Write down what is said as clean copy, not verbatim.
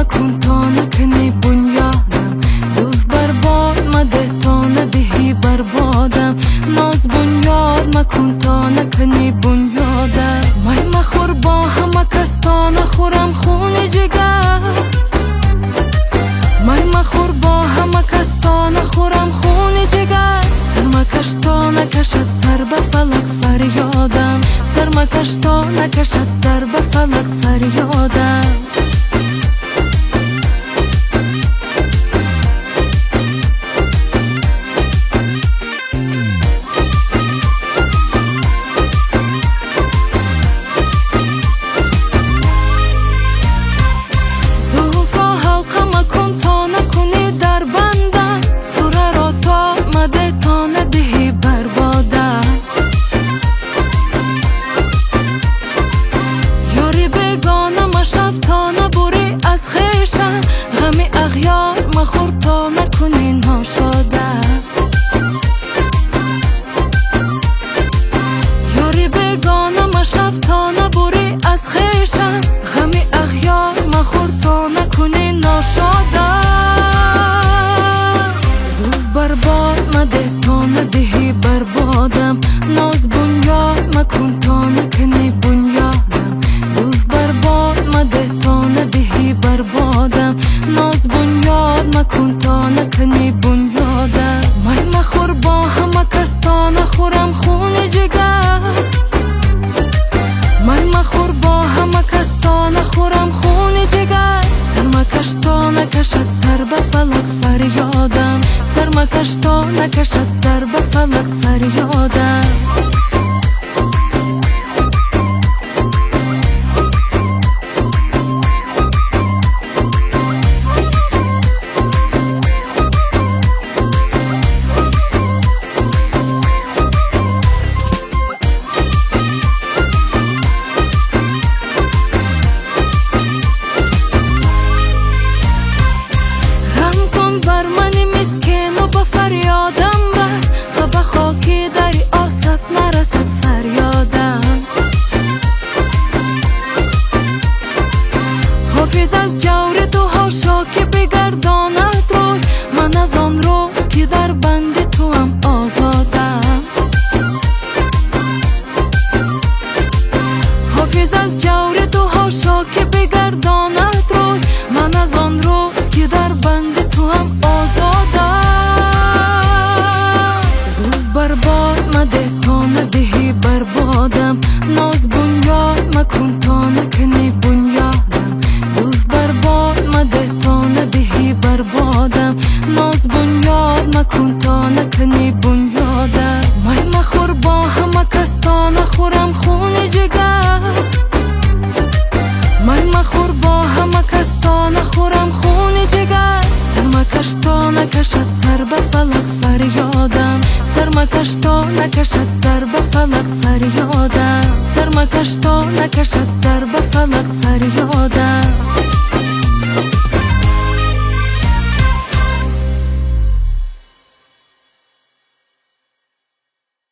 مکن تا نکنی بنیادم. زلف بر باد مده تا ندهی بربادم. ناز بنیاد مکن تا نکنی بنیادم. مای مخور با همه کس تا نخورم خون جگر. مای مخور با همه کس تا نخورم خون جگر. سر مکش تا نکشد سر به فلک فریادم. سر مکش تا نکشد سر به فلک فریادم. مخور تا نکنی ناشاده. یاری بگانه مشف تا نبری از خیشم. غمی اغیار مخور تا نکنی ناشاده. زلف برباد مده تا ندهی بربادم. ناز بنیاد مکن تا نکنی بنیادم. زلف برباد مده تا ندهی بربادم. ناز بنیاد مکن تا نکنی بنیادم. مای مخور با همه کس تا نخورم خون جگر. مای مخور با همه کس تا نخورم خون جگر. سر مکش تا نکشد سر به فلک فریادم. سر مکش تا نکشد سر به فلک فریادم. بر منی مسکین و با فریادم بر تا به خاکی دری آصف نرسد فریادم. حافظ از جور تو هاشا که بگرداند روی من از آن روز که در بند تو هم آزادم. حافظ از جور تو هاشا که بگرداند روی من از آن روز که در بند تو هم آزادم. زلف برباد مده تا ندهی بربادم. ناز بنیاد مکن تا نکنی بنیادم. زلف برباد مده تا ندهی بربادم. ناز بنیاد مکن تا نکنی بنیادم. مای مخور با همه کس تا نخورم خون جگر. مای مخور با همه کس تا نخورم خون جگر. سر مکش تا نکشد سر به فلک فریادم. سر مکش تا نکشد سر به فلک فریادم.